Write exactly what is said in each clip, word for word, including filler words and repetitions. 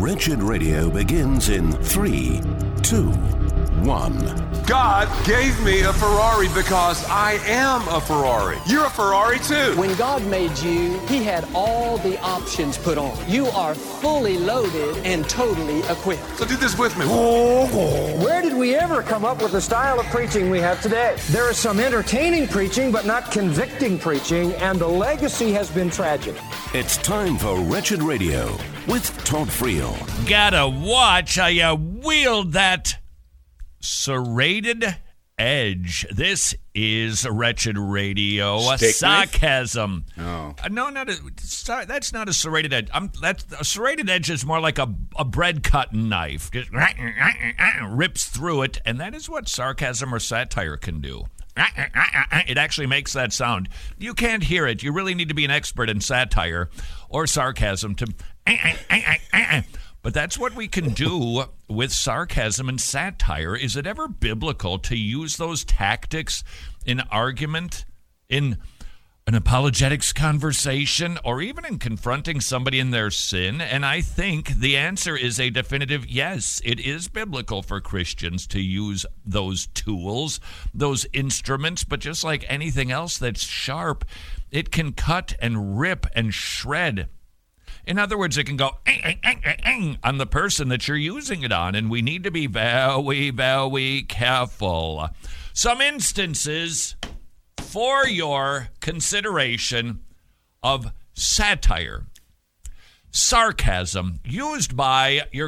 Wretched Radio begins in three, two, one. God gave me a Ferrari because I am a Ferrari. You're a Ferrari too. When God made you, He had all the options put on. You are fully loaded and totally equipped. So do this with me. Where did we ever come up with the style of preaching we have today? There is some entertaining preaching, but not convicting preaching, and the legacy has been tragic. It's time for Wretched Radio with Todd Friel. Gotta watch how you wield that serrated edge. This is Wretched Radio. A Steak sarcasm. Oh. Uh, no, not a, sorry, that's not a serrated edge. I'm, that's, a serrated edge is more like a, a bread cutting knife. Just rips through it, and that is what sarcasm or satire can do. It actually makes that sound. You can't hear it. You really need to be an expert in satire or sarcasm to... But that's what we can do with sarcasm and satire. Is it ever biblical to use those tactics in argument, in an apologetics conversation, or even in confronting somebody in their sin? And I think the answer is a definitive yes. It is biblical for Christians to use those tools, those instruments, but just like anything else that's sharp, it can cut and rip and shred. In other words, it can go on the person that you're using it on, and we need to be very, very careful. Some instances for your consideration of satire. Sarcasm, used by your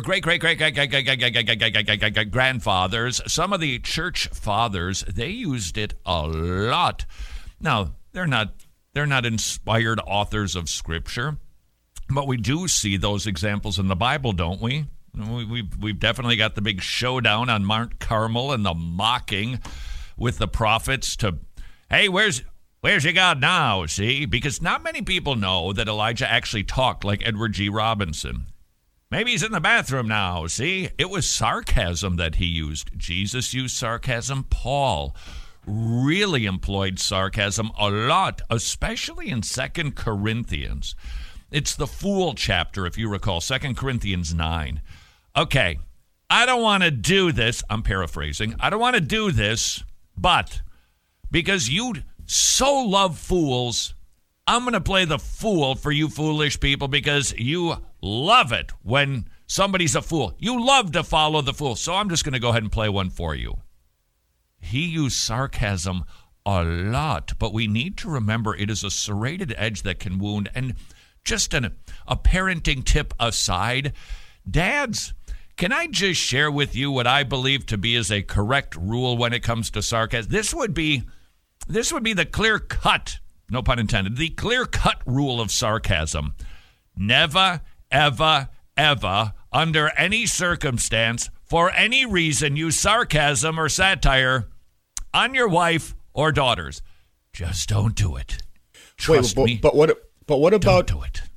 great-great-great-great-grandfathers. Some of the church fathers, they used it a lot. Now, they're not, they're not inspired authors of Scripture. But we do see those examples in the Bible, don't we? we we've, we've definitely got the big showdown on Mount Carmel and the mocking with the prophets to, hey, where's where's your God now, see? Because not many people know that Elijah actually talked like Edward G. Robinson. Maybe he's in the bathroom now, see? It was sarcasm that he used. Jesus used sarcasm. Paul really employed sarcasm a lot, especially in Second Corinthians. It's the fool chapter, if you recall, Second Corinthians nine. Okay, I don't want to do this. I'm paraphrasing. I don't want to do this, but because you so love fools, I'm going to play the fool for you foolish people because you love it when somebody's a fool. You love to follow the fool, so I'm just going to go ahead and play one for you. He used sarcasm a lot, but we need to remember it is a serrated edge that can wound. And just an, a parenting tip aside, dads, can I just share with you what I believe to be is a correct rule when it comes to sarcasm? This would be, this would be the clear-cut, no pun intended, the clear-cut rule of sarcasm. Never, ever, ever, under any circumstance, for any reason, use sarcasm or satire on your wife or daughters. Just don't do it. Trust Wait, but, me. But what? But what about? Don't do it.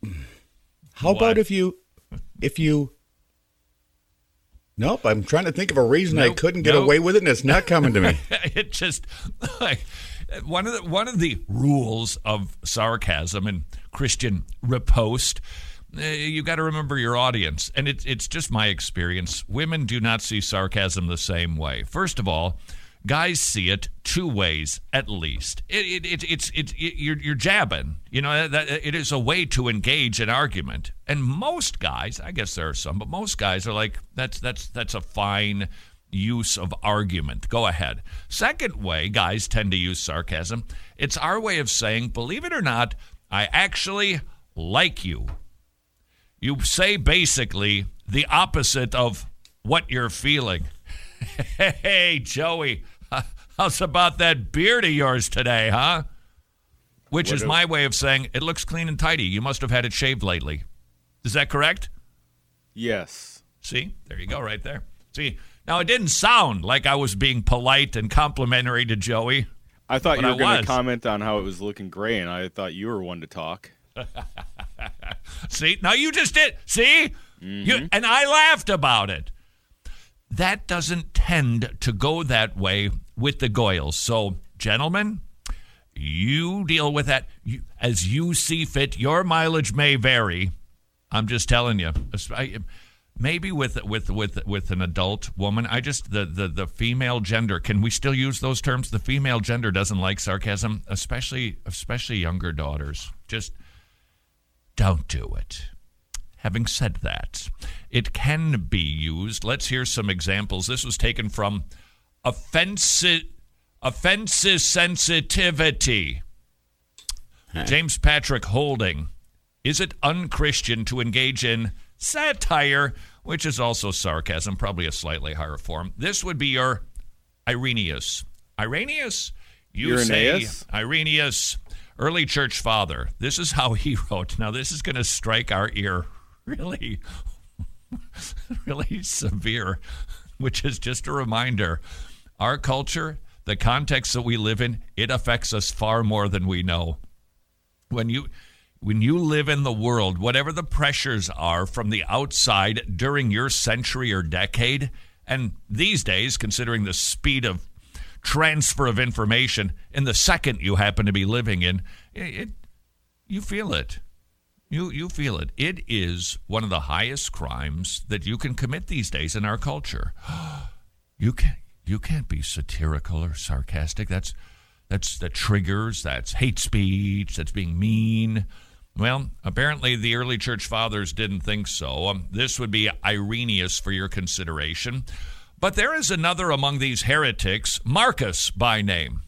How What? about if you, if you? Nope. I'm trying to think of a reason Nope, I couldn't get nope. away with it, and it's not coming to me. It just like one of the one of the rules of sarcasm and Christian riposte. Uh, you got to remember your audience, and it's it's just my experience. Women do not see sarcasm the same way. First of all, guys see it two ways at least. It, it, it, it's it's it, you're you're jabbing. You know that it is a way to engage an argument. And most guys, I guess there are some, but most guys are like, that's that's that's a fine use of argument. Go ahead. Second way, guys tend to use sarcasm. It's our way of saying, believe it or not, I actually like you. You say basically the opposite of what you're feeling. Hey, Joey, how's about that beard of yours today, huh? Which What is a- my way of saying it looks clean and tidy. You must have had it shaved lately. Is that correct? Yes. See? There you go right there. See? Now, it didn't sound like I was being polite and complimentary to Joey. I thought But you I were going was. to comment on how it was looking gray, and I thought you were one to talk. See? Now you just did. See? You, and I laughed about it. That doesn't tend to go that way with the Goyles. So, gentlemen, you deal with that you, as you see fit. Your mileage may vary, I'm just telling you. I, maybe with with with with an adult woman, I just the, the the female gender. Can we still use those terms? The female gender doesn't like sarcasm, especially especially younger daughters. Just don't do it. Having said that, it can be used. Let's hear some examples. This was taken from Offensive Offensive Sensitivity. Huh. James Patrick Holding. Is it unchristian to engage in satire, which is also sarcasm, probably a slightly higher form? This would be your Irenaeus. Irenaeus? You Irenaeus? say Irenaeus, early church father. This is how he wrote. Now, this is going to strike our ear really, really severe, which is just a reminder. Our culture, the context that we live in, it affects us far more than we know. When you... When you live in the world, whatever the pressures are from the outside during your century or decade, and these days, considering the speed of transfer of information, in the second you happen to be living in, it, it you feel it. You you feel it. It is one of the highest crimes that you can commit these days in our culture. You can't you can't be satirical or sarcastic. That's that's that triggers. That's hate speech. That's being mean. Well, apparently the early church fathers didn't think so. Um, this would be Irenaeus for your consideration. But there is another among these heretics, Marcus by name.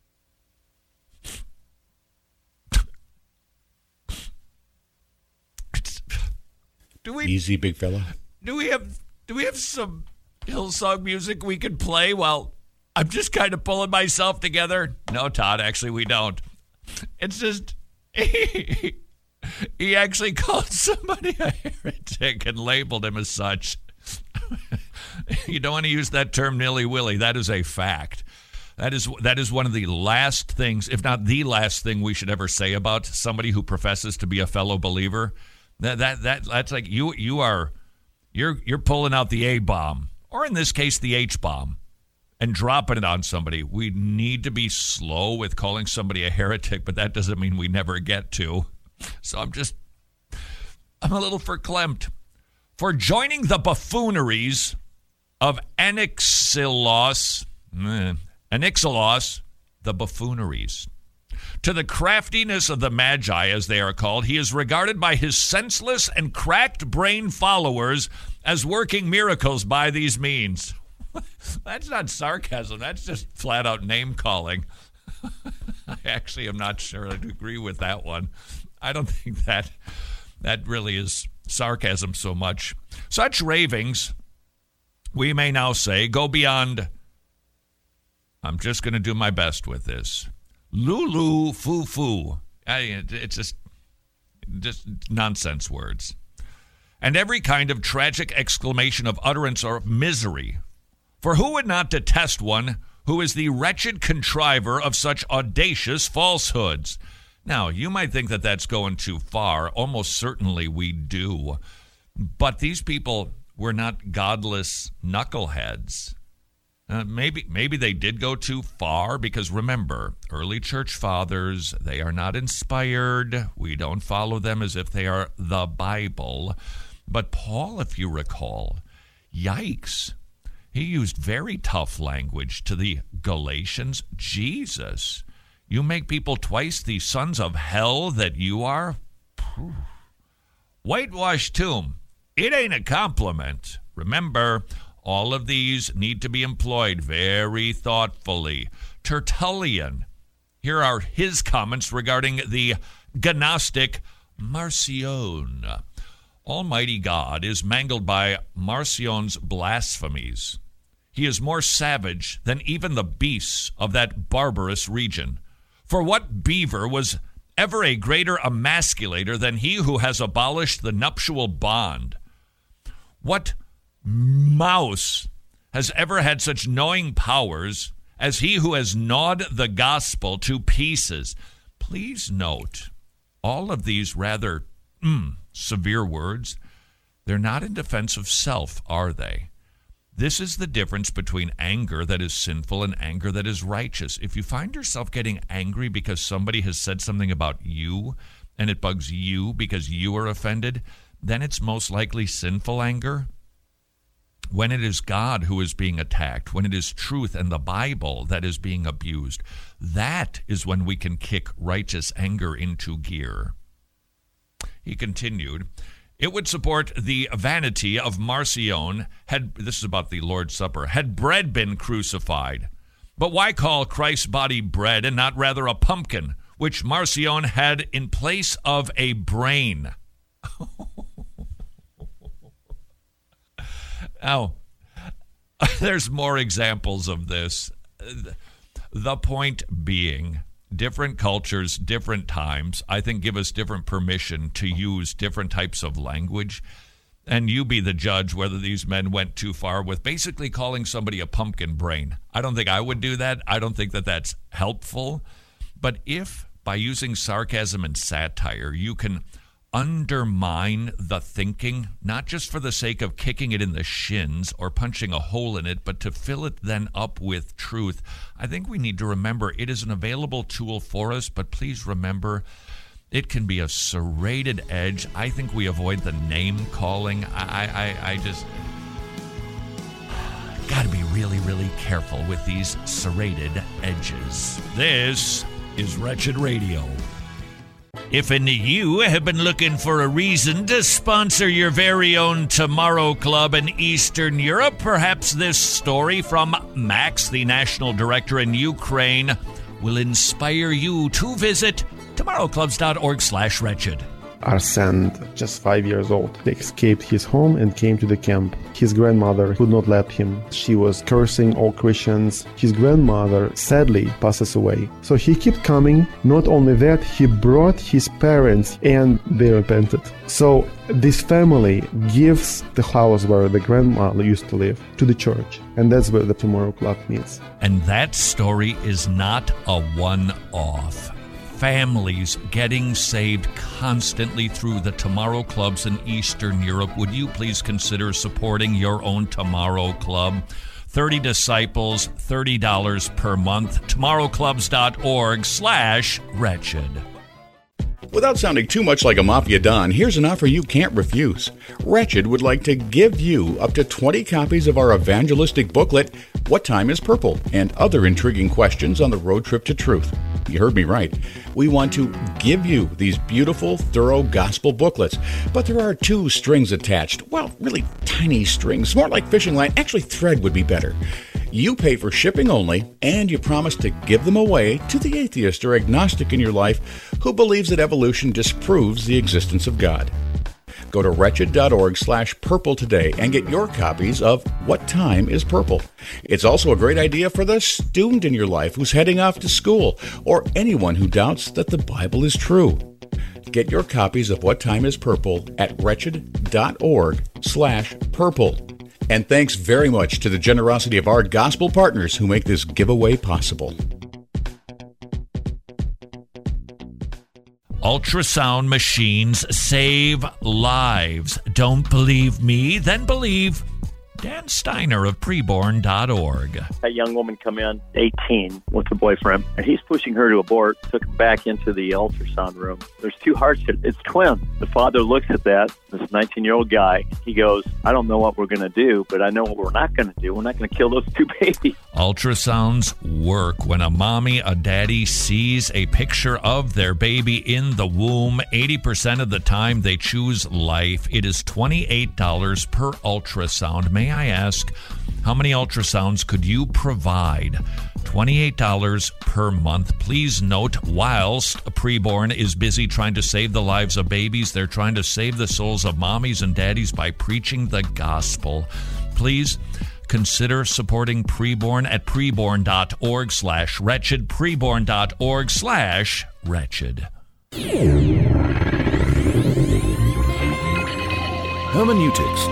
Do we easy, big fella? Do we have do we have some Hillsong music we could play while I'm just kind of pulling myself together? No, Todd, actually we don't. It's just he actually called somebody a heretic and labeled him as such. You don't want to use that term nilly-willy. That is a fact. That is that is one of the last things, if not the last thing we should ever say about somebody who professes to be a fellow believer. That that, that that's like you you are you're you're pulling out the A-bomb, or in this case the H-bomb, and dropping it on somebody. We need to be slow with calling somebody a heretic, but that doesn't mean we never get to. So I'm just, I'm a little verklempt. For joining the buffooneries of Anixilos, eh, Anixilos, the buffooneries. To the craftiness of the Magi, as they are called, he is regarded by his senseless and cracked-brain followers as working miracles by these means. That's not sarcasm. That's just flat-out name-calling. I actually am not sure I'd agree with that one. I don't think that that really is sarcasm so much. Such ravings, we may now say, go beyond, I'm just going to do my best with this, Lulu foo foo. It's just, just nonsense words. And every kind of tragic exclamation of utterance or misery. For who would not detest one who is the wretched contriver of such audacious falsehoods? Now, you might think that that's going too far. Almost certainly we do. But these people were not godless knuckleheads. Uh, maybe maybe they did go too far, because remember, early church fathers, they are not inspired. We don't follow them as if they are the Bible. But Paul, if you recall, yikes, he used very tough language to the Galatians. Jesus, you make people twice the sons of hell that you are? Whitewashed tomb, it ain't a compliment. Remember, all of these need to be employed very thoughtfully. Tertullian, here are his comments regarding the Gnostic Marcion. Almighty God is mangled by Marcion's blasphemies. He is more savage than even the beasts of that barbarous region. For what beaver was ever a greater emasculator than he who has abolished the nuptial bond? What mouse has ever had such gnawing powers as he who has gnawed the gospel to pieces? Please note, all of these rather mm, severe words, they're not in defense of self, are they? This is the difference between anger that is sinful and anger that is righteous. If you find yourself getting angry because somebody has said something about you and it bugs you because you are offended, then it's most likely sinful anger. When it is God who is being attacked, when it is truth and the Bible that is being abused, that is when we can kick righteous anger into gear. He continued, it would support the vanity of Marcion, had, this is about the Lord's Supper, had bread been crucified. But why call Christ's body bread and not rather a pumpkin, which Marcion had in place of a brain? Now, there's more examples of this. The point being, different cultures, different times, I think give us different permission to use different types of language. And you be the judge whether these men went too far with basically calling somebody a pumpkin brain. I don't think I would do that. I don't think that that's helpful. But if by using sarcasm and satire, you can undermine the thinking, not just for the sake of kicking it in the shins or punching a hole in it, but to fill it then up with truth, I think we need to remember it is an available tool for us, but please remember it can be a serrated edge. I think we avoid the name calling. I, I, I just got to be really, really careful with these serrated edges. This is Wretched Radio. If any of you have been looking for a reason to sponsor your very own Tomorrow Club in Eastern Europe, perhaps this story from Max, the national director in Ukraine, will inspire you to visit tomorrowclubs.org slash wretched. Arsene, just five years old, escaped his home and came to the camp. His grandmother would not let him. She was cursing all Christians. His grandmother sadly passes away. So he kept coming. Not only that, he brought his parents and they repented. So this family gives the house where the grandmother used to live to the church. And that's where the Tomorrow Club meets. And that story is not a one-off. Families getting saved constantly through the Tomorrow Clubs in Eastern Europe. Would you please consider supporting your own Tomorrow Club? thirty disciples, thirty dollars per month. tomorrowclubs.org slash wretched. Without sounding too much like a Mafia Don, here's an offer you can't refuse. Wretched would like to give you up to twenty copies of our evangelistic booklet, What Time is Purple? And other intriguing questions on the road trip to truth. You heard me right. We want to give you these beautiful, thorough gospel booklets, but there are two strings attached. Well, really tiny strings, more like fishing line. Actually, thread would be better. You pay for shipping only, and you promise to give them away to the atheist or agnostic in your life who believes that evolution disproves the existence of God. Go to wretched.org slash purple today and get your copies of What Time is Purple. It's also a great idea for the student in your life who's heading off to school or anyone who doubts that the Bible is true. Get your copies of What Time is Purple at wretched.org slash purple. And thanks very much to the generosity of our gospel partners who make this giveaway possible. Ultrasound machines save lives. Don't believe me? Then believe Dan Steiner of preborn dot org. That young woman come in, eighteen, with her boyfriend, and he's pushing her to abort, took him back into the ultrasound room. There's two hearts. It's twins. The father looks at that, this nineteen-year-old guy. He goes, I don't know what we're going to do, but I know what we're not going to do. We're not going to kill those two babies. Ultrasounds work. When a mommy, a daddy sees a picture of their baby in the womb, eighty percent of the time they choose life. It is twenty-eight dollars per ultrasound. May I ask, how many ultrasounds could you provide? twenty-eight dollars per month. Please note, whilst a preborn is busy trying to save the lives of babies, they're trying to save the souls of mommies and daddies by preaching the gospel. Please consider supporting Preborn at preborn.org slash wretched, preborn.org slash wretched. Hermeneutics.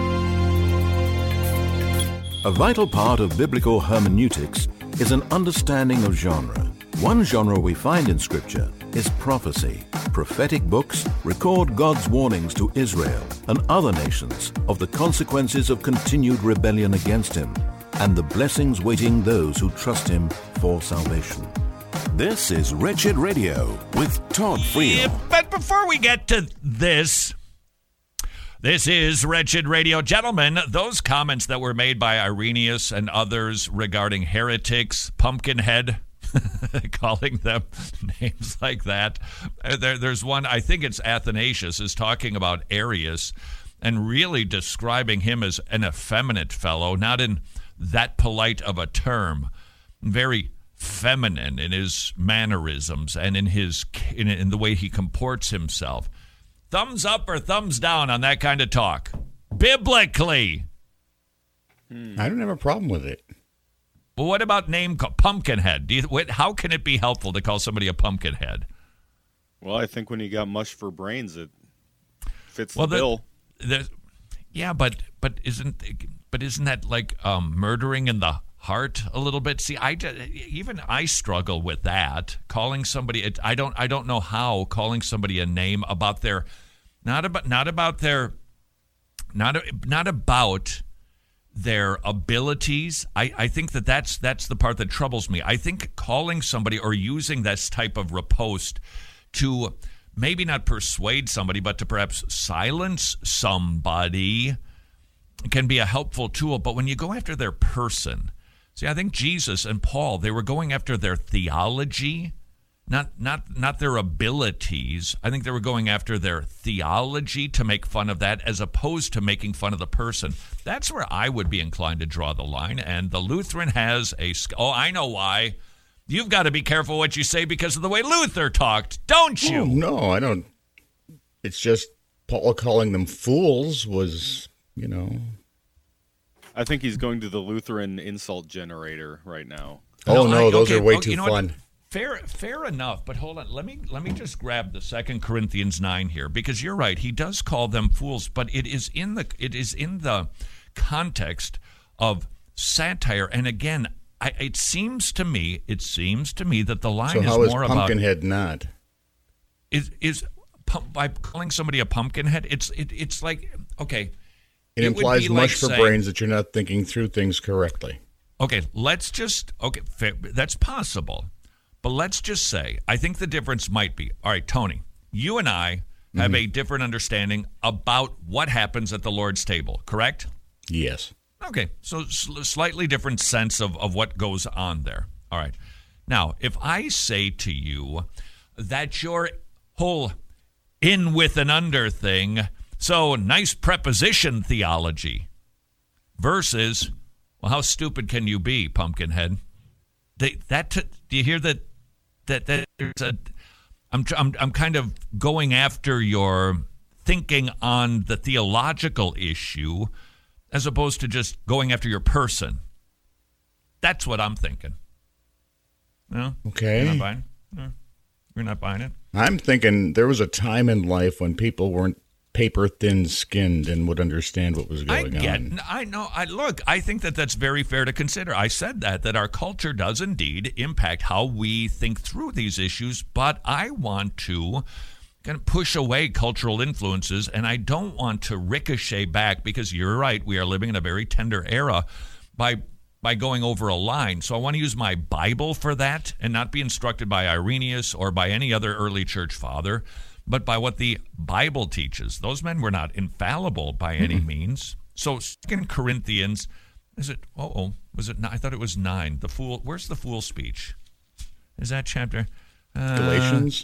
A vital part of biblical hermeneutics is an understanding of genre. One genre we find in Scripture is prophecy. Prophetic books record God's warnings to Israel and other nations of the consequences of continued rebellion against Him and the blessings waiting those who trust Him for salvation. This is Wretched Radio with Todd Friel. Yeah, but before we get to this, This is Wretched Radio. Gentlemen, those comments that were made by Irenaeus and others regarding heretics, Pumpkinhead, calling them names like that. There, there's one, I think it's Athanasius, is talking about Arius and really describing him as an effeminate fellow, not in that polite of a term, very feminine in his mannerisms and in his in, in the way he comports himself. Thumbs up or thumbs down on that kind of talk? Biblically. I don't have a problem with it. Well, what about name call, Pumpkinhead? Do you, what, how can it be helpful to call somebody a pumpkinhead? Well, I think when you got mush for brains, it fits well, the, the bill. The, yeah, but but isn't but isn't that like um, murdering in the heart a little bit? See, I even I struggle with that. Calling somebody, it, I don't I don't know how calling somebody a name about their not about not about their not not about. their abilities. I, I think that that's, that's the part that troubles me. I think calling somebody or using this type of riposte to maybe not persuade somebody, but to perhaps silence somebody can be a helpful tool. But when you go after their person, see, I think Jesus and Paul, they were going after their theology, Not not not their abilities. I think they were going after their theology to make fun of that as opposed to making fun of the person. That's where I would be inclined to draw the line. And the Lutheran has a... Oh, I know why. You've got to be careful what you say because of the way Luther talked, don't you? Oh, no, I don't. It's just Paul calling them fools was, you know... I think he's going to the Lutheran insult generator right now. Oh, no, no I, those okay, are way okay, too you know fun. What? Fair, fair enough, but hold on. Let me let me just grab the Second Corinthians nine here because you're right. He does call them fools, but it is in the it is in the context of satire. And again, I, it seems to me it seems to me that the line so is how is more about Pumpkinhead not is is by calling somebody a pumpkinhead. It's it, it's like okay. It, it implies much like for saying, brains that you're not thinking through things correctly. Okay, let's just okay. Fair, that's possible. But let's just say, I think the difference might be, all right, Tony, you and I have mm-hmm. a different understanding about what happens at the Lord's table, correct? Yes. Okay, so sl- slightly different sense of, of what goes on there. All right. Now, if I say to you that your whole in with and under thing, so nice preposition theology, versus, well, how stupid can you be, Pumpkinhead? They, that t- do you hear that? That that there's a, I'm I'm I'm kind of going after your thinking on the theological issue, as opposed to just going after your person. That's what I'm thinking. No, okay. You're not buying? No, you're not buying it. I'm thinking there was a time in life when people weren't paper thin skinned and would understand what was going I get, on. I know. I look. I think that that's very fair to consider. I said that that our culture does indeed impact how we think through these issues. But I want to kind of push away cultural influences, and I don't want to ricochet back because you're right. We are living in a very tender era by by going over a line. So I want to use my Bible for that and not be instructed by Irenaeus or by any other early church father, but by what the Bible teaches. Those men were not infallible by any mm-hmm. means. So Second Corinthians, is it, oh, was it, I thought it was nine. The fool, where's the fool speech? Is that chapter? Uh, Galatians?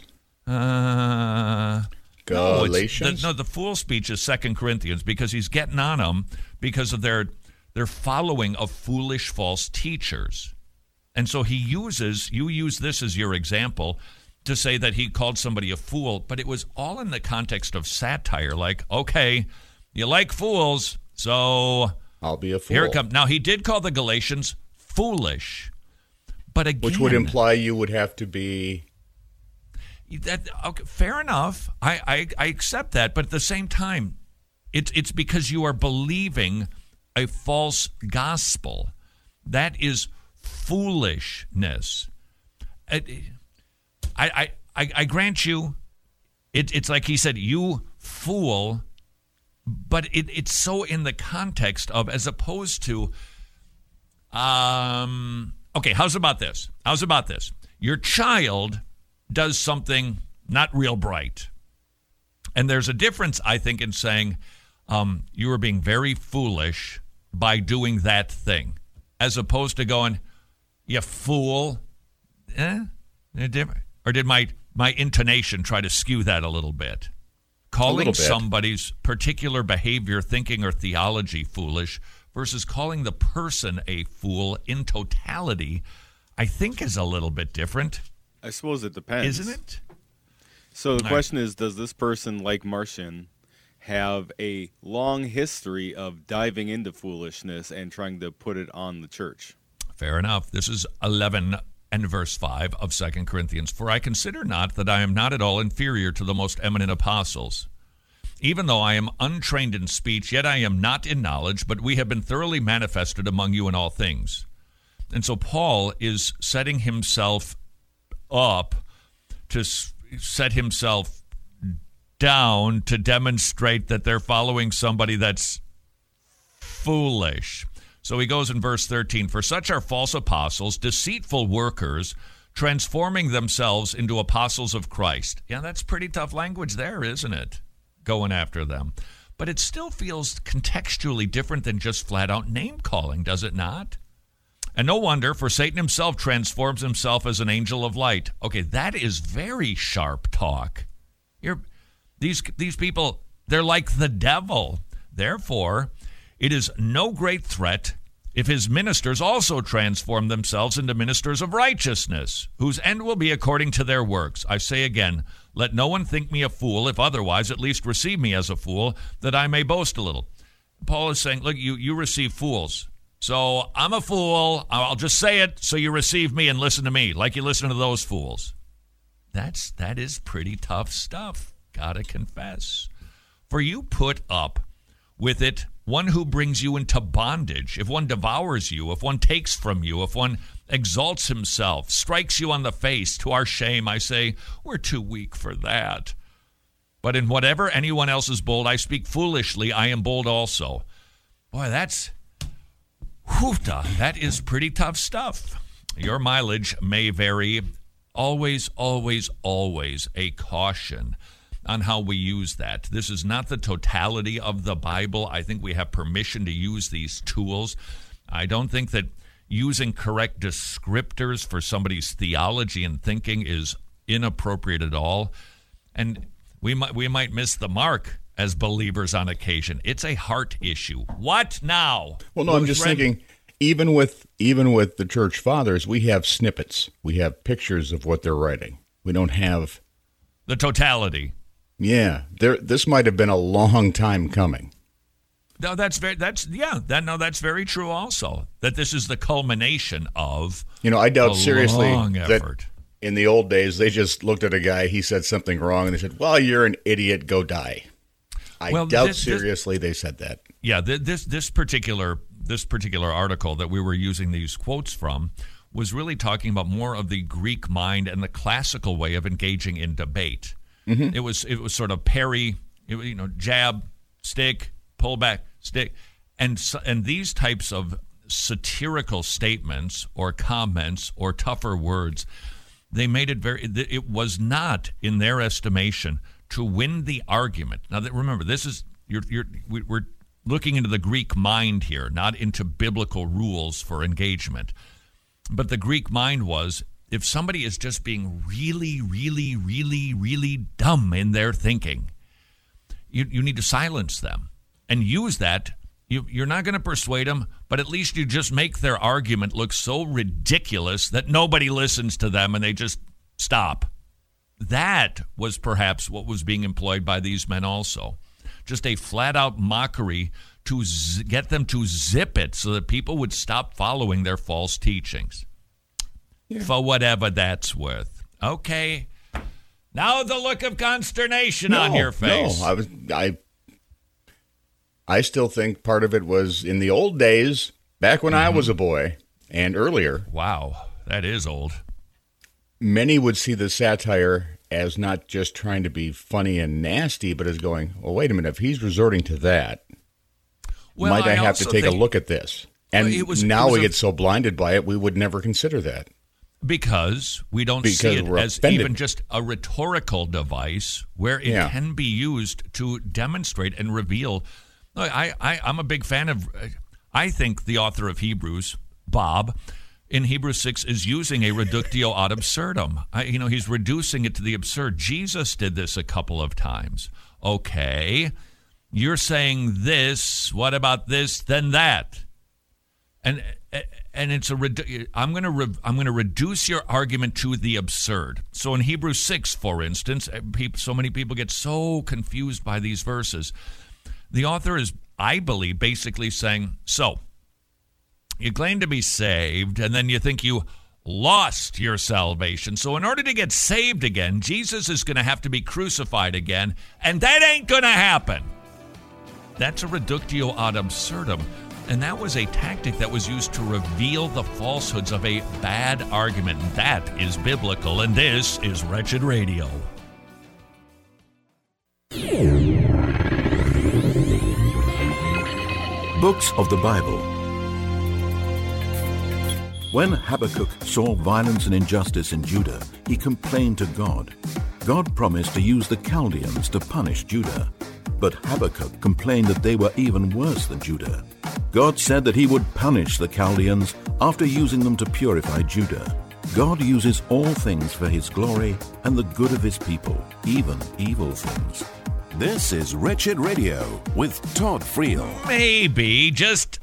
Uh, Galatians? No, the, no, the fool speech is Second Corinthians because he's getting on them because of their, their following of foolish false teachers. And so he uses, you use this as your example, to say that he called somebody a fool, but it was all in the context of satire. Like, okay, you like fools, so I'll be a fool. Here it comes. Now, he did call the Galatians foolish, but again, which would imply you would have to be. That, okay, fair enough. I, I I accept that, but at the same time, it's it's because you are believing a false gospel. That is foolishness. It, I, I, I grant you, it, it's like he said, you fool, but it, it's so in the context of, as opposed to, um, okay, how's about this? How's about this? Your child does something not real bright. And there's a difference, I think, in saying, um, you are being very foolish by doing that thing, as opposed to going, you fool. Eh? Or did my, my intonation try to skew that a little bit? Calling somebody's particular behavior, thinking, or theology foolish versus calling the person a fool in totality, I think is a little bit different. I suppose it depends. Isn't it? So the question is, does this person, like Marcion, have a long history of diving into foolishness and trying to put it on the church? Fair enough. This is eleven and verse five of Second Corinthians. For I consider not that I am not at all inferior to the most eminent apostles. Even though I am untrained in speech, yet I am not in knowledge, but we have been thoroughly manifested among you in all things. And so Paul is setting himself up to s- set himself down to demonstrate that they're following somebody that's foolish. So he goes in verse thirteen, for such are false apostles, deceitful workers, transforming themselves into apostles of Christ. Yeah, that's pretty tough language there, isn't it? Going after them. But it still feels contextually different than just flat-out name-calling, does it not? And no wonder, for Satan himself transforms himself as an angel of light. Okay, that is very sharp talk. You're, these, these people, they're like the devil. Therefore, it is no great threat if his ministers also transform themselves into ministers of righteousness, whose end will be according to their works. I say again, let no one think me a fool, if otherwise at least receive me as a fool, that I may boast a little. Paul is saying, look, you, you receive fools. So I'm a fool. I'll just say it so you receive me and listen to me like you listen to those fools. That's, that is pretty tough stuff, gotta confess. For you put up with it one who brings you into bondage, if one devours you, if one takes from you, if one exalts himself, strikes you on the face, to our shame, I say, we're too weak for that. But in whatever anyone else is bold, I speak foolishly, I am bold also. Boy, that's, whoota, that is pretty tough stuff. Your mileage may vary. Always, always, always a caution on how we use that. This is not the totality of the Bible. I think we have permission to use these tools. I don't think that using correct descriptors for somebody's theology and thinking is inappropriate at all. And we might we might miss the mark as believers on occasion. It's a heart issue. What now? Well, no, I'm just thinking, even with even with the church fathers, we have snippets. We have pictures of what they're writing. We don't have the totality. Yeah, there. This might have been a long time coming. No, that's very. That's yeah. That no, that's very true. Also, that this is the culmination of you know. I doubt seriously long that effort. In the old days they just looked at a guy. He said something wrong, and they said, "Well, you're an idiot. Go die." I well, doubt this, seriously this, they said that. Yeah, this this particular this particular article that we were using these quotes from was really talking about more of the Greek mind and the classical way of engaging in debate. Mm-hmm. It was it was sort of parry, it, you know, jab, stick, pull back, stick, and and these types of satirical statements or comments or tougher words, they made it very. It was not, in their estimation, to win the argument. Now, remember, this is you're you're we're looking into the Greek mind here, not into biblical rules for engagement. But the Greek mind was, if somebody is just being really, really, really, really dumb in their thinking, you, you need to silence them and use that. You, you're not going to persuade them, but at least you just make their argument look so ridiculous that nobody listens to them and they just stop. That was perhaps what was being employed by these men also. Just a flat-out mockery to z- get them to zip it so that people would stop following their false teachings. Yeah. For whatever that's worth. Okay. Now the look of consternation no, on your face. No, I was I I still think part of it was in the old days, back when mm-hmm. I was a boy and earlier. Wow, that is old. Many would see the satire as not just trying to be funny and nasty, but as going, well, wait a minute, if he's resorting to that, well, might I, I have to take think, a look at this? And well, it was, now it was we a, get so blinded by it, we would never consider that. Because we don't because see it as offended. even just a rhetorical device where it yeah. can be used to demonstrate and reveal I, I, I'm a big fan of, I think the author of Hebrews, Bob, in Hebrews six is using a reductio ad absurdum. I, you know, he's reducing it to the absurd. Jesus did this a couple of times. Okay, you're saying this, what about this, then that? And and it's a I'm going to re, I'm going to reduce your argument to the absurd. So in Hebrews six, for instance, people, so many people get so confused by these verses. The author is, I believe, basically saying, so you claim to be saved, and then you think you lost your salvation. So in order to get saved again, Jesus is going to have to be crucified again, and that ain't going to happen. That's a reductio ad absurdum. And that was a tactic that was used to reveal the falsehoods of a bad argument. That is biblical, and this is Wretched Radio. Books of the Bible. When Habakkuk saw violence and injustice in Judah, he complained to God. God promised to use the Chaldeans to punish Judah. But Habakkuk complained that they were even worse than Judah. God said that he would punish the Chaldeans after using them to purify Judah. God uses all things for his glory and the good of his people, even evil things. This is Wretched Radio with Todd Friel. Maybe, just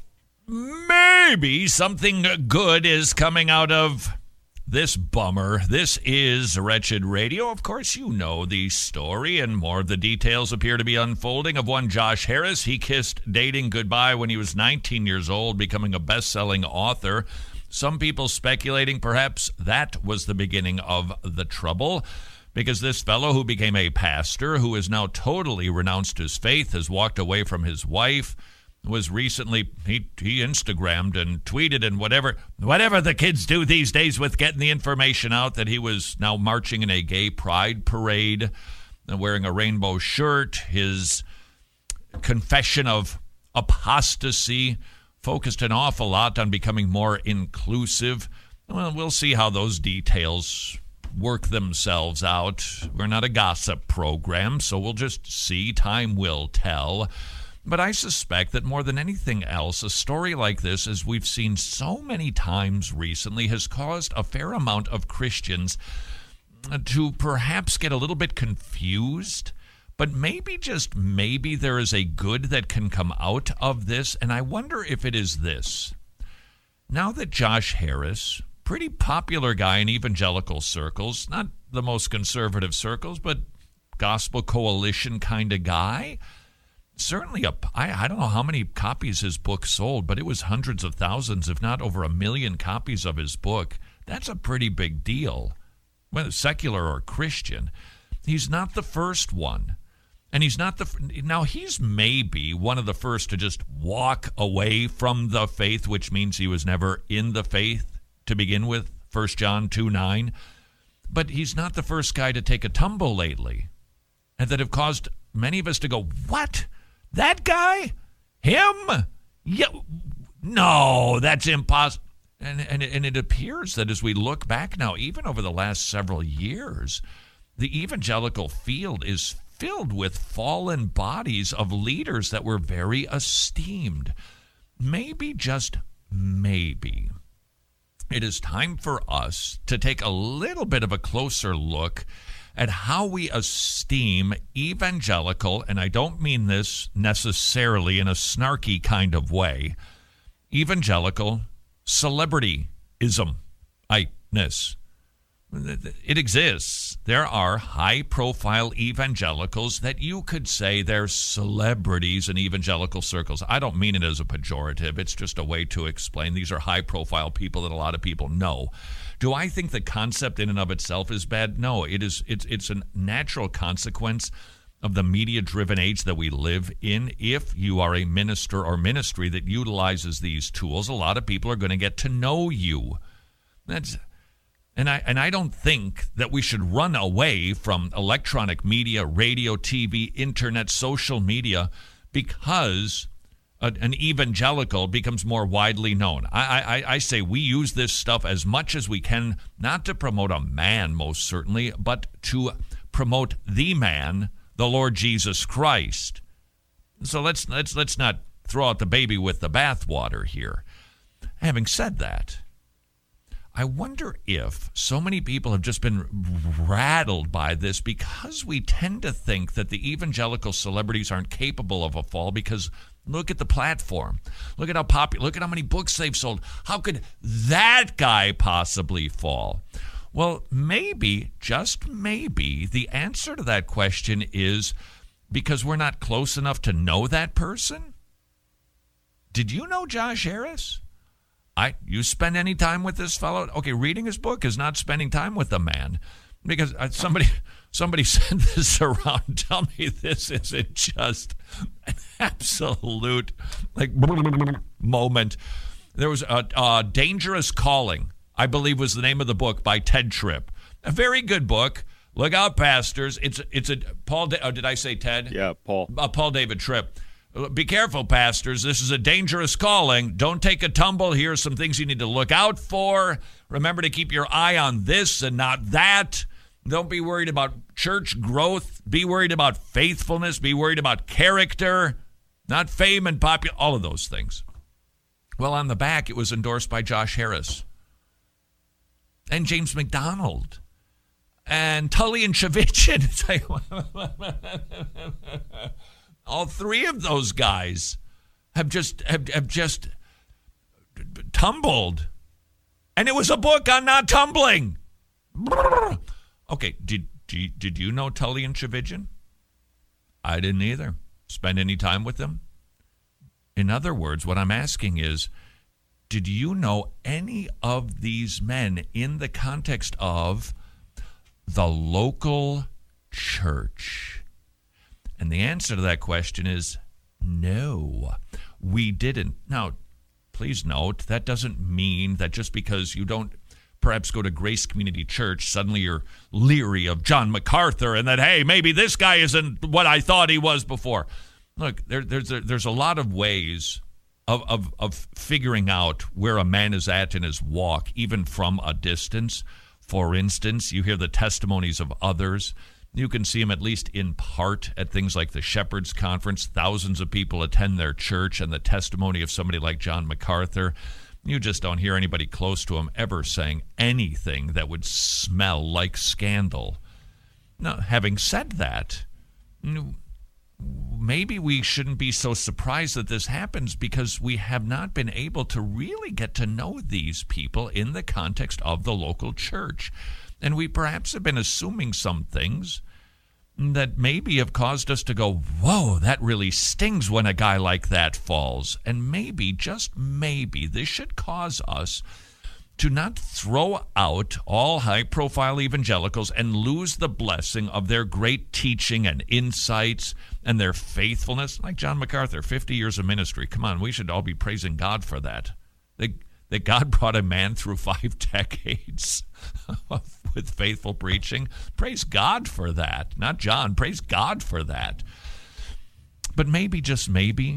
maybe, something good is coming out of this bummer. This is Wretched Radio. Of course, you know the story, and more of the details appear to be unfolding of one Josh Harris. He kissed dating goodbye when he was nineteen years old, becoming a best-selling author. Some people speculating perhaps that was the beginning of the trouble, because this fellow who became a pastor, who has now totally renounced his faith, has walked away from his wife, was recently, he he Instagrammed and tweeted and whatever, whatever the kids do these days with getting the information out, that he was now marching in a gay pride parade, and wearing a rainbow shirt. His confession of apostasy focused an awful lot on becoming more inclusive. Well, we'll see how those details work themselves out. We're not a gossip program, so we'll just see. Time will tell. But I suspect that more than anything else, a story like this, as we've seen so many times recently, has caused a fair amount of Christians to perhaps get a little bit confused. But maybe, just maybe, there is a good that can come out of this. And I wonder if it is this. Now that Josh Harris, pretty popular guy in evangelical circles, not the most conservative circles, but gospel coalition kind of guy, certainly, a, I, I don't know how many copies his book sold, but it was hundreds of thousands, if not over a million copies of his book. That's a pretty big deal, whether secular or Christian. He's not the first one. And he's not the, now he's maybe one of the first to just walk away from the faith, which means he was never in the faith to begin with, First John two nine. But he's not the first guy to take a tumble lately, and that have caused many of us to go, what? That guy? Him? Yeah, no, that's impossible. And, and, and it appears that as we look back now, even over the last several years, the evangelical field is filled with fallen bodies of leaders that were very esteemed. Maybe, just maybe, it is time for us to take a little bit of a closer look at how we esteem evangelical, and I don't mean this necessarily in a snarky kind of way, evangelical celebrityism. I-ness. It exists. There are high-profile evangelicals that you could say they're celebrities in evangelical circles. I don't mean it as a pejorative. It's just a way to explain. These are high-profile people that a lot of people know. Do I think the concept in and of itself is bad? No, it is. It's it's a natural consequence of the media-driven age that we live in. If you are a minister or ministry that utilizes these tools, a lot of people are going to get to know you. That's and I and I don't think that we should run away from electronic media, radio, T V, internet, social media, because an evangelical becomes more widely known. I, I, I say we use this stuff as much as we can, not to promote a man, most certainly, but to promote the man, the Lord Jesus Christ. So let's let's let's not throw out the baby with the bathwater here. Having said that, I wonder if so many people have just been rattled by this because we tend to think that the evangelical celebrities aren't capable of a fall because look at the platform. Look at how popular, look at how many books they've sold. How could that guy possibly fall? Well, maybe, just maybe, the answer to that question is because we're not close enough to know that person. Did you know Josh Harris? I you spend any time with this fellow? Okay, reading his book is not spending time with the man, because somebody somebody sent this around. Tell me this isn't just an absolute like moment. There was a, a Dangerous Calling, I believe was the name of the book by Ted Tripp. A very good book. Look out, pastors! It's it's a Paul. Oh, did I say Ted? Yeah, Paul. Uh, Paul David Tripp. Be careful, pastors. This is a dangerous calling. Don't take a tumble. Here are some things you need to look out for. Remember to keep your eye on this and not that. Don't be worried about church growth. Be worried about faithfulness. Be worried about character, not fame and popular, all of those things. Well, on the back, it was endorsed by Josh Harris and James McDonald and Tully and Chavichin. It's like, all three of those guys have just have, have just tumbled. And it was a book on not tumbling. Okay, did did, did you know Tully and Chavichin? I didn't either. Spend any time with them? In other words, what I'm asking is, did you know any of these men in the context of the local church? And the answer to that question is no, we didn't. Now, please note, that doesn't mean that just because you don't perhaps go to Grace Community Church, suddenly you're leery of John MacArthur and that, hey, maybe this guy isn't what I thought he was before. Look, there, there's, a, there's a lot of ways of, of, of figuring out where a man is at in his walk, even from a distance. For instance, you hear the testimonies of others. You can see him at least in part at things like the Shepherd's Conference. Thousands of people attend their church, and the testimony of somebody like John MacArthur, you just don't hear anybody close to him ever saying anything that would smell like scandal. Now, having said that, maybe we shouldn't be so surprised that this happens because we have not been able to really get to know these people in the context of the local church. And we perhaps have been assuming some things that maybe have caused us to go, whoa, that really stings when a guy like that falls. And maybe, just maybe, this should cause us to not throw out all high-profile evangelicals and lose the blessing of their great teaching and insights and their faithfulness. Like John MacArthur, fifty years of ministry. Come on, we should all be praising God for that. They That God brought a man through five decades with faithful preaching. Praise God for that. Not John. Praise God for that. But maybe, just maybe,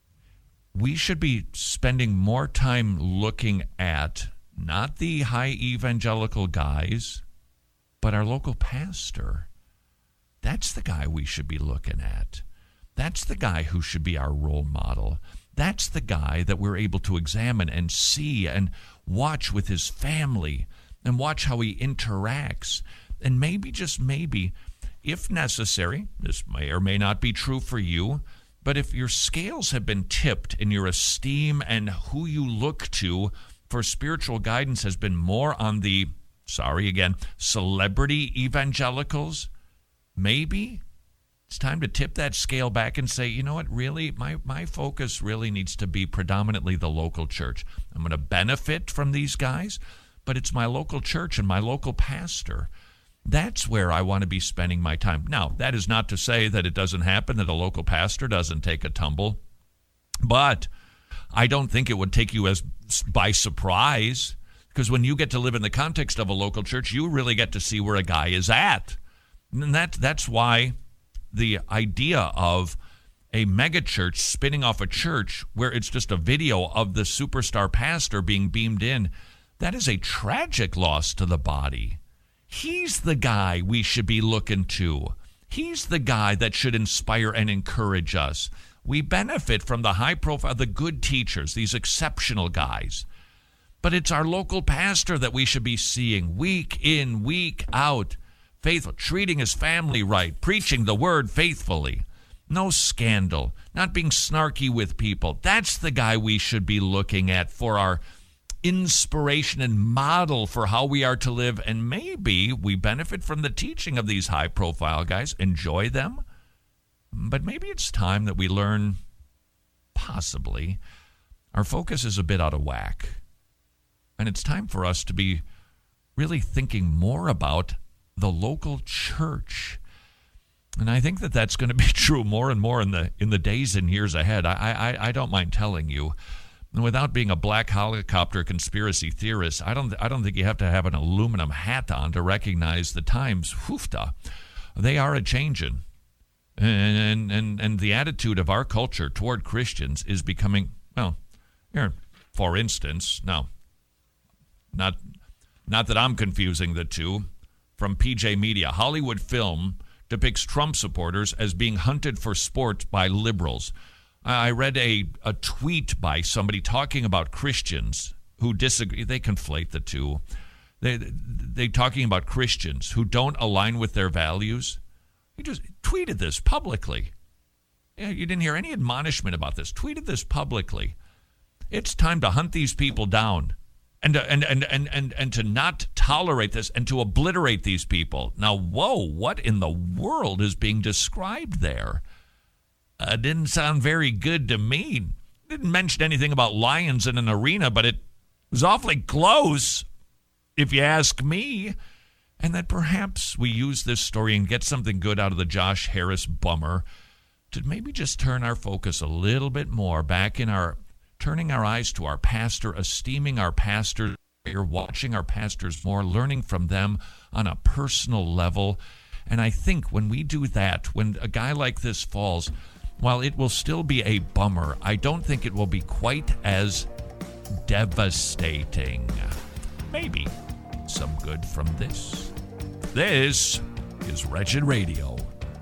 we should be spending more time looking at not the high evangelical guys, but our local pastor. That's the guy we should be looking at. That's the guy who should be our role model. That's the guy that we're able to examine and see and watch with his family and watch how he interacts. And maybe, just maybe, if necessary, this may or may not be true for you, but if your scales have been tipped in your esteem and who you look to for spiritual guidance has been more on the, sorry again, celebrity evangelicals, maybe it's time to tip that scale back and say, you know what, really, my, my focus really needs to be predominantly the local church. I'm going to benefit from these guys, but it's my local church and my local pastor. That's where I want to be spending my time. Now, that is not to say that it doesn't happen, that a local pastor doesn't take a tumble, but I don't think it would take you as by surprise, because when you get to live in the context of a local church, you really get to see where a guy is at. And that, that's why the idea of a megachurch spinning off a church where it's just a video of the superstar pastor being beamed in, that is a tragic loss to the body. He's the guy we should be looking to. He's the guy that should inspire and encourage us. We benefit from the high profile, the good teachers, these exceptional guys. But it's our local pastor that we should be seeing week in, week out, faithful, treating his family right, preaching the word faithfully. No scandal, not being snarky with people. That's the guy we should be looking at for our inspiration and model for how we are to live. And maybe we benefit from the teaching of these high-profile guys, enjoy them. But maybe it's time that we learn, possibly, our focus is a bit out of whack. And it's time for us to be really thinking more about the local church. And I think that that's going to be true more and more in the in the days and years ahead. I I, I don't mind telling you, without being a black helicopter conspiracy theorist, I don't I don't think you have to have an aluminum hat on to recognize the times. Hoofda, they are a changing, and and and the attitude of our culture toward Christians is becoming, well, here, for instance, now, not not that I'm confusing the two, from P J Media, Hollywood Film depicts Trump supporters as being hunted for sport by liberals. I read a, a tweet by somebody talking about Christians who disagree. They conflate the two. They they talking about Christians who don't align with their values. He just tweeted this publicly. Yeah, you didn't hear any admonishment about this. Tweeted this publicly. It's time to hunt these people down. And, and and and and and to not tolerate this and to obliterate these people. Now, whoa, what in the world is being described there? Uh, didn't sound very good to me. Didn't mention anything about lions in an arena, but it was awfully close, if you ask me. And that perhaps we use this story and get something good out of the Josh Harris bummer to maybe just turn our focus a little bit more back in our turning our eyes to our pastor, esteeming our pastor, watching our pastors more, learning from them on a personal level. And I think when we do that, when a guy like this falls, while it will still be a bummer, I don't think it will be quite as devastating. Maybe some good from this. This is Wretched Radio.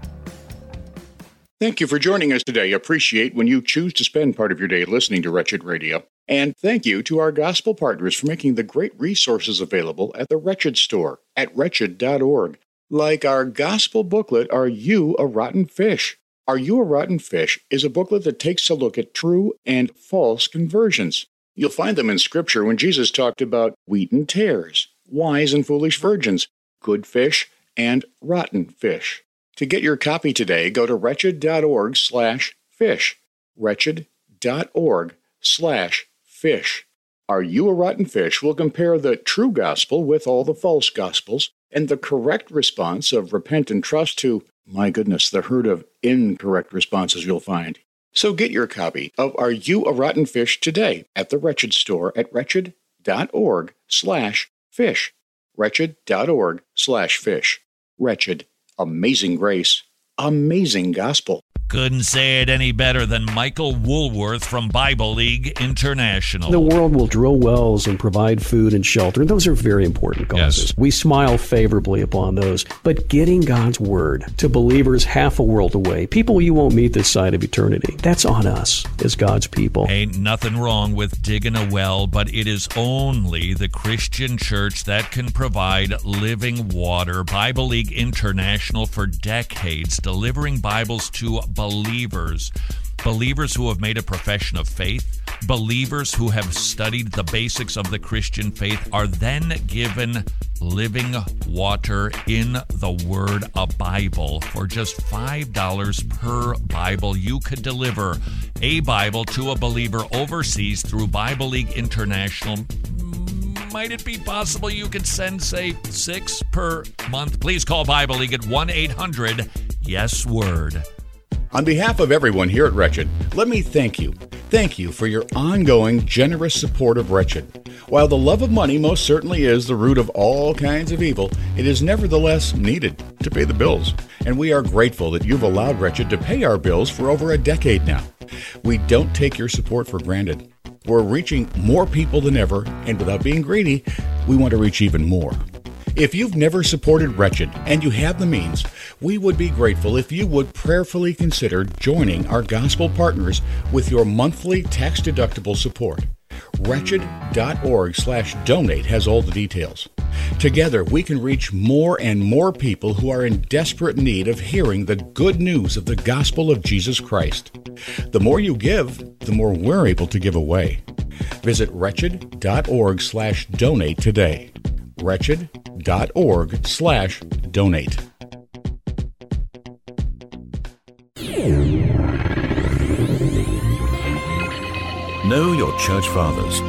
Thank you for joining us today. Appreciate when you choose to spend part of your day listening to Wretched Radio. And thank you to our gospel partners for making the great resources available at the Wretched Store at wretched dot org. Like our gospel booklet, Are You a Rotten Fish? Are You a Rotten Fish is a booklet that takes a look at true and false conversions. You'll find them in Scripture when Jesus talked about wheat and tares, wise and foolish virgins, good fish, and rotten fish. To get your copy today, go to wretched dot org slash fish. wretched dot org slash fish. Are You a Rotten Fish will compare the true gospel with all the false gospels and the correct response of repent and trust to, my goodness, the herd of incorrect responses you'll find. So get your copy of Are You a Rotten Fish today at the Wretched Store at wretched dot org slash fish. wretched dot org slash fish. Wretched. Amazing grace, amazing gospel. Couldn't say it any better than Michael Woolworth from Bible League International. The world will drill wells and provide food and shelter. Those are very important causes. Yes. We smile favorably upon those. But getting God's word to believers half a world away, people you won't meet this side of eternity, that's on us as God's people. Ain't nothing wrong with digging a well, but it is only the Christian church that can provide living water. Bible League International for decades, delivering Bibles to believers, believers who have made a profession of faith, believers who have studied the basics of the Christian faith are then given living water in the Word, a Bible. For just five dollars per Bible, you could deliver a Bible to a believer overseas through Bible League International. Might it be possible you could send, say, six per month? Please call Bible League at one eight hundred yes word. On behalf of everyone here at Wretched, let me thank you. Thank you for your ongoing, generous support of Wretched. While the love of money most certainly is the root of all kinds of evil, it is nevertheless needed to pay the bills. And we are grateful that you've allowed Wretched to pay our bills for over a decade now. We don't take your support for granted. We're reaching more people than ever, and without being greedy, we want to reach even more. If you've never supported Wretched and you have the means, we would be grateful if you would prayerfully consider joining our gospel partners with your monthly tax-deductible support. Wretched.org slash donate has all the details. Together, we can reach more and more people who are in desperate need of hearing the good news of the gospel of Jesus Christ. The more you give, the more we're able to give away. Visit wretched.org slash donate today. Wretched.org slash donate. Know your church fathers.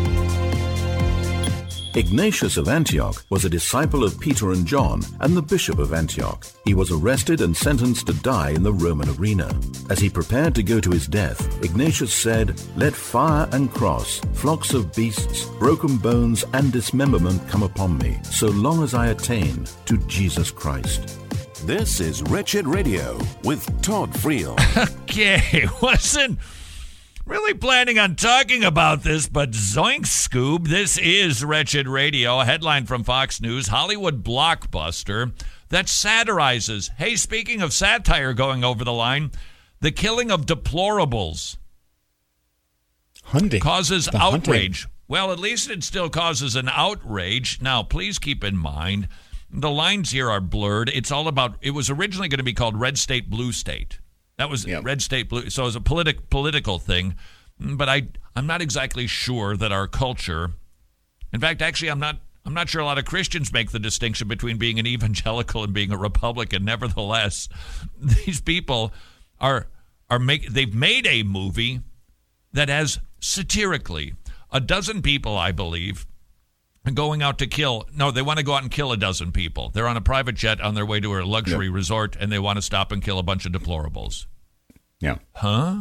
Ignatius of Antioch was a disciple of Peter and John and the bishop of Antioch. He was arrested and sentenced to die in the Roman arena. As he prepared to go to his death, Ignatius said, "Let fire and cross, flocks of beasts, broken bones, and dismemberment come upon me, so long as I attain to Jesus Christ." This is Wretched Radio with Todd Friel. Okay, wasn't really planning on talking about this, but zoink, Scoob, this is Wretched Radio. A headline from Fox News, Hollywood blockbuster that satirizes, hey, speaking of satire going over the line, the killing of deplorables. Hunting. Causes The outrage. hunting. Well, at least it still causes an outrage. Now, please keep in mind, the lines here are blurred. It's all about, it was originally going to be called Red State, Blue State. That was yep. Red State Blue. So it was a politic, political thing. But I, I'm not exactly sure that our culture, in fact, actually, I'm not I'm not sure a lot of Christians make the distinction between being an evangelical and being a Republican. Nevertheless, these people are are make they've made a movie that has satirically a dozen people, I believe, going out to kill. No, they want to go out and kill a dozen people. They're on a private jet on their way to a luxury yep. resort, and they want to stop and kill a bunch of deplorables. Yeah. Huh?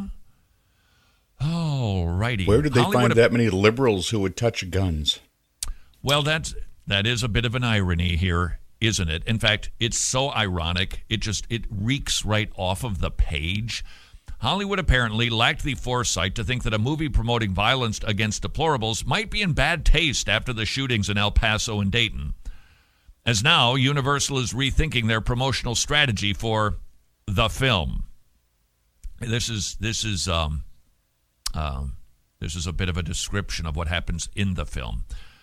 Oh, righty. Where did they Hollywood find that many liberals who would touch guns? Well, that's, that is a bit of an irony here, isn't it? In fact, it's so ironic, it just it reeks right off of the page. Hollywood apparently lacked the foresight to think that a movie promoting violence against deplorables might be in bad taste after the shootings in El Paso and Dayton. As now, Universal is rethinking their promotional strategy for the film. This is this is um, um, this is a bit of a description of what happens in the film.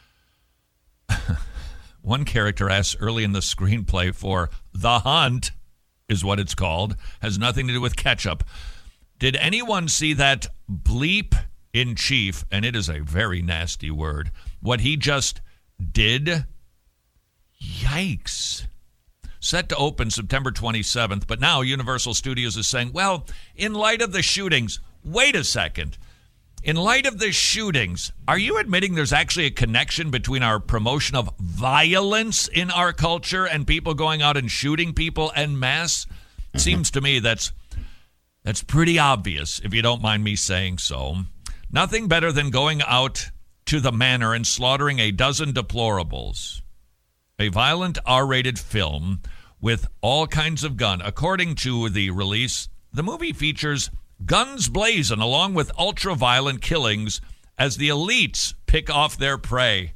One character asks early in the screenplay for The Hunt, is what it's called, has nothing to do with ketchup. Did anyone see that bleep in chief, and it is a very nasty word, what he just did? Yikes. Set to open September twenty-seventh, but now Universal Studios is saying, well, in light of the shootings, wait a second. In light of the shootings, are you admitting there's actually a connection between our promotion of violence in our culture and people going out and shooting people en masse? Mm-hmm. Seems to me that's that's pretty obvious, if you don't mind me saying so. Nothing better than going out to the manor and slaughtering a dozen deplorables. A violent R-rated film with all kinds of gun. According to the release, the movie features guns blazing along with ultra-violent killings as the elites pick off their prey.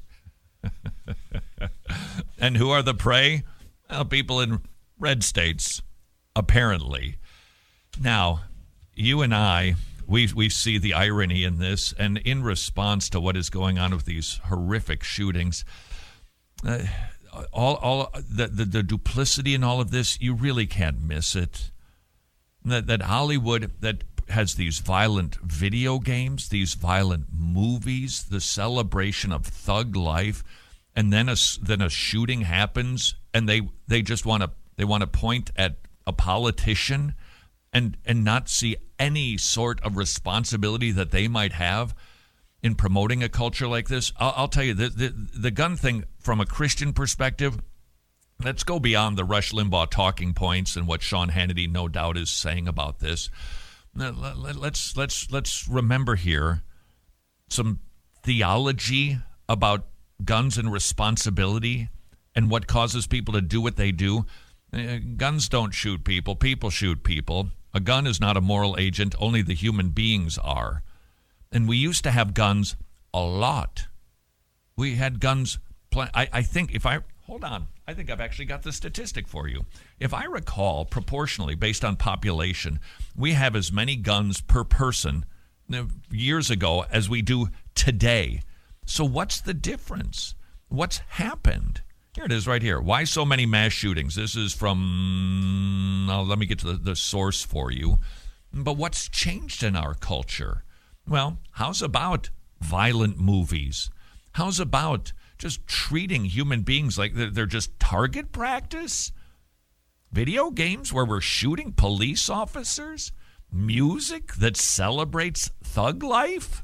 And who are the prey? Well, people in red states, apparently. Now, you and I, we we see the irony in this, and in response to what is going on with these horrific shootings, uh, all all the, the the duplicity in all of this, you really can't miss it. That that Hollywood that has these violent video games, these violent movies, the celebration of thug life, and then a then a shooting happens, and they they just want to they want to point at a politician and and not see any sort of responsibility that they might have in promoting a culture like this. I'll, I'll tell you, the, the the gun thing from a Christian perspective, let's go beyond the Rush Limbaugh talking points and what Sean Hannity no doubt is saying about this. Let's let's let's remember here some theology about guns and responsibility and what causes people to do what they do. Guns don't shoot people. People shoot people. A gun is not a moral agent. Only the human beings are. And we used to have guns a lot. We had guns. Play, I, I think if I hold on. I think I've actually got the statistic for you. If I recall, proportionally, based on population, we have as many guns per person years ago as we do today. So what's the difference? What's happened? Here it is right here. Why so many mass shootings? This is from, oh, let me get to the, the source for you. But what's changed in our culture? Well, how's about violent movies? How's about just treating human beings like they're, they're just target practice? Video games where we're shooting police officers? Music that celebrates thug life?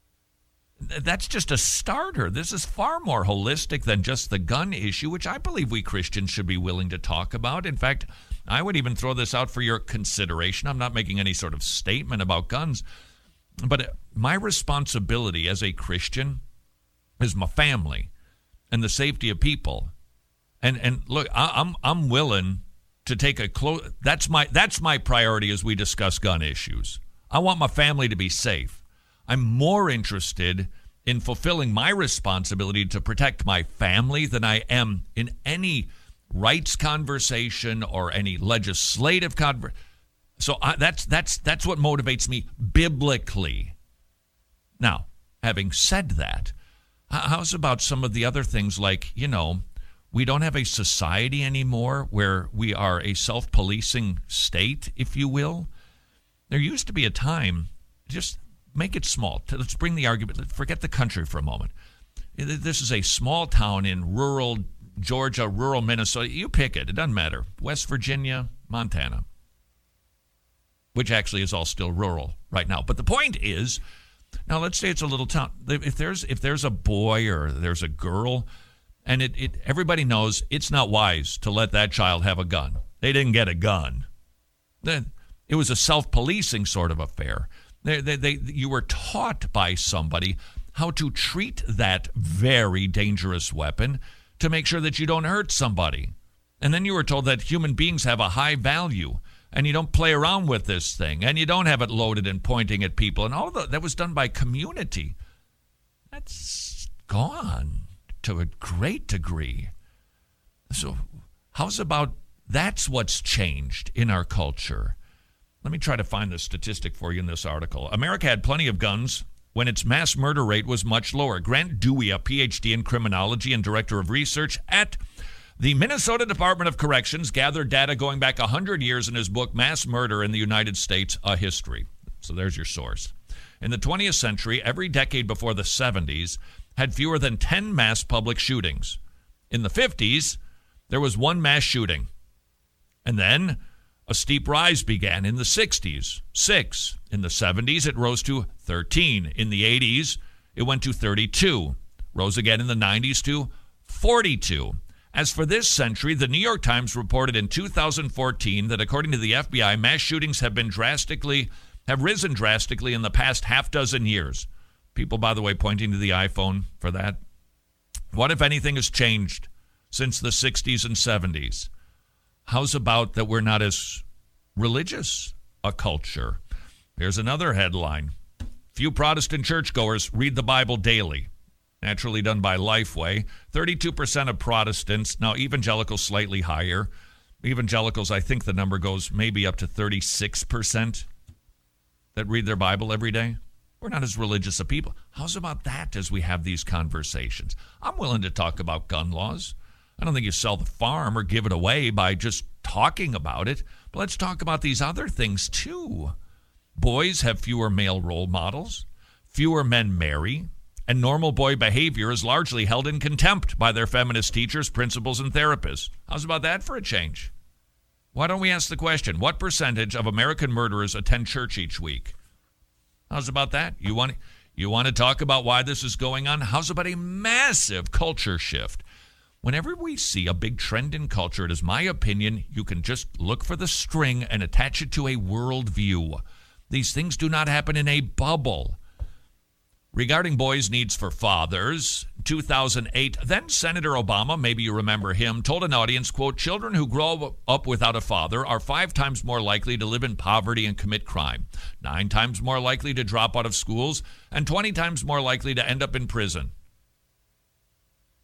That's just a starter. This is far more holistic than just the gun issue, which I believe we Christians should be willing to talk about. In fact, I would even throw this out for your consideration. I'm not making any sort of statement about guns, but my responsibility as a Christian is my family and the safety of people. And and look, I, I'm I'm willing to take a close. That's my that's my priority as we discuss gun issues. I want my family to be safe. I'm more interested in fulfilling my responsibility to protect my family than I am in any rights conversation or any legislative conversation. So I, that's that's that's what motivates me biblically. Now, having said that, how's about some of the other things like, you know, we don't have a society anymore where we are a self-policing state, if you will. There used to be a time, just make it small. Let's bring the argument. Forget the country for a moment. This is a small town in rural Georgia, rural Minnesota. You pick it. It doesn't matter. West Virginia, Montana, which actually is all still rural right now. But the point is, now let's say it's a little town. If there's if there's a boy or there's a girl, and it, it everybody knows it's not wise to let that child have a gun. They didn't get a gun. Then it was a self-policing sort of affair. They, they, they, you were taught by somebody how to treat that very dangerous weapon to make sure that you don't hurt somebody. And then you were told that human beings have a high value, and you don't play around with this thing, and you don't have it loaded and pointing at people. And all of the, that was done by community. That's gone to a great degree. So how's about that's what's changed in our culture? Let me try to find the statistic for you in this article. America had plenty of guns when its mass murder rate was much lower. Grant Dewey, a P H D in criminology and director of research at the Minnesota Department of Corrections, gathered data going back one hundred years in his book, Mass Murder in the United States, A History. So there's your source. In the twentieth century, every decade before the seventies had fewer than ten mass public shootings. In the fifties, there was one mass shooting. And then a steep rise began in the sixties, six. In the seventies, it rose to thirteen. In the eighties, it went to thirty-two. Rose again in the nineties to forty-two. As for this century, the New York Times reported in two thousand fourteen that according to the F B I, mass shootings have been drastically, have risen drastically in the past half dozen years. People, by the way, pointing to the iPhone for that. What, if anything, has changed since the sixties and seventies? How's about that we're not as religious a culture? Here's another headline. Few Protestant churchgoers read the Bible daily. Naturally done by Lifeway. thirty-two percent of Protestants, now evangelicals slightly higher. Evangelicals, I think the number goes maybe up to thirty-six percent that read their Bible every day. We're not as religious a people. How's about that as we have these conversations? I'm willing to talk about gun laws. I don't think you sell the farm or give it away by just talking about it. But let's talk about these other things, too. Boys have fewer male role models. Fewer men marry. And normal boy behavior is largely held in contempt by their feminist teachers, principals, and therapists. How's about that for a change? Why don't we ask the question, what percentage of American murderers attend church each week? How's about that? You want, you want to talk about why this is going on? How's about a massive culture shift? Whenever we see a big trend in culture, it is my opinion, you can just look for the string and attach it to a worldview. These things do not happen in a bubble. Regarding boys' needs for fathers, two thousand eight, then Senator Obama, maybe you remember him, told an audience, quote, children who grow up without a father are five times more likely to live in poverty and commit crime, nine times more likely to drop out of schools, and twenty times more likely to end up in prison.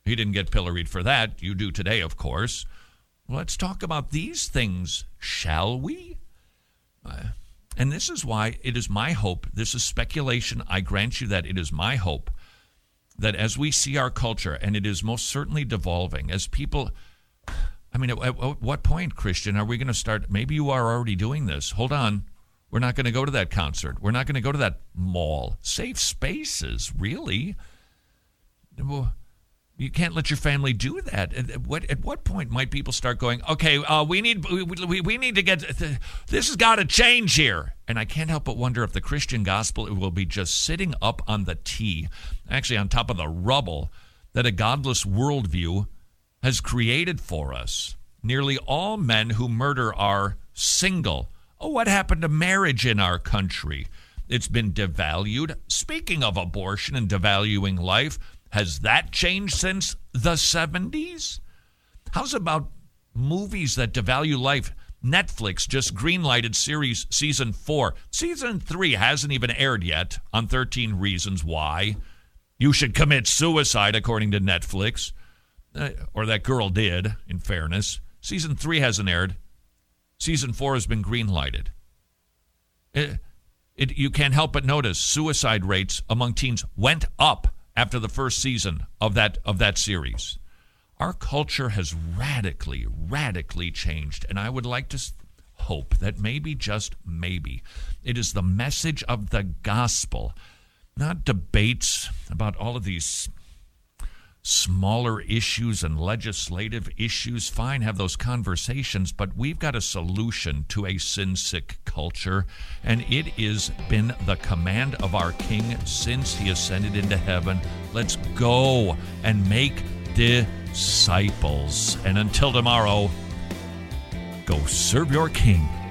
He didn't get pilloried for that. You do today, of course. Let's talk about these things, shall we? Uh, and this is why it is my hope. This is speculation. I grant you that it is my hope that as we see our culture, and it is most certainly devolving, as people, I mean, at, at what point, Christian, are we going to start? Maybe you are already doing this. Hold on. We're not going to go to that concert. We're not going to go to that mall. Safe spaces, really? Well, you can't let your family do that. At what at what point might people start going, okay, uh, we need we, we, we need to get, this has got to change here. And I can't help but wonder if the Christian gospel will be just sitting up on the tee, actually on top of the rubble that a godless worldview has created for us. Nearly all men who murder are single. Oh, what happened to marriage in our country? It's been devalued. Speaking of abortion and devaluing life, has that changed since the seventies? How's about movies that devalue life? Netflix just greenlighted series season four. Season three hasn't even aired yet on thirteen Reasons Why You Should Commit Suicide, according to Netflix. Uh, or that girl did, in fairness. Season three hasn't aired. Season four has been greenlighted. It, it, you can't help but notice suicide rates among teens went up after the first season of that of that series. Our culture has radically, radically changed, and I would like to hope that maybe, just maybe, it is the message of the gospel, not debates about all of these smaller issues and legislative issues. Fine, have those conversations, but we've got a solution to a sin-sick culture, and it has been the command of our King since he ascended into heaven. Let's go and make disciples. And until tomorrow, go serve your King.